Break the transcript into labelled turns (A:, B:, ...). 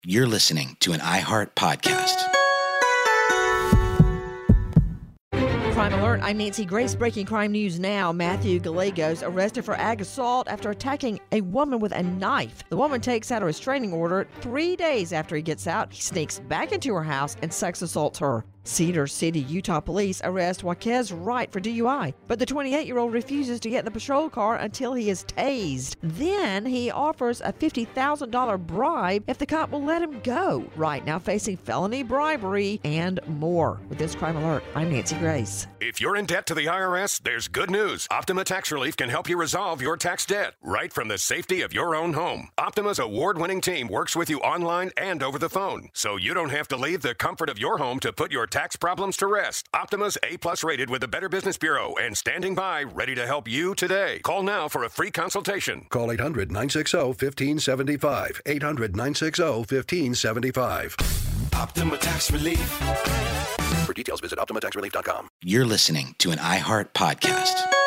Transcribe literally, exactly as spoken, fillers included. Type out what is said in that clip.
A: You're listening to an iHeart podcast.
B: Crime Alert, I'm Nancy Grace. Breaking crime news now. Matthew Gallegos arrested for ag assault after attacking a woman with a knife. The woman takes out a restraining order. Three days after he gets out, he sneaks back into her house and sex assaults her. Cedar City, Utah police arrest Jaquez Wright for D U I, but the twenty-eight-year-old refuses to get in the patrol car until he is tased. Then he offers a fifty thousand dollars bribe if the cop will let him go. Wright now facing felony bribery and more. With this Crime Alert, I'm Nancy Grace.
C: If you're in debt to the I R S, there's good news. Optima Tax Relief can help you resolve your tax debt right from the safety of your own home. Optima's award-winning team works with you online and over the phone, so you don't have to leave the comfort of your home to put your tax problems to rest. Optima's A-plus rated with the Better Business Bureau and standing by ready to help you today. Call now for a free consultation.
D: Call eight hundred, nine six zero, one five seven five. eight hundred, nine six zero, one five seven five.
C: Optima Tax Relief.
D: For details, visit Optima Tax Relief dot com.
A: You're listening to an iHeart podcast.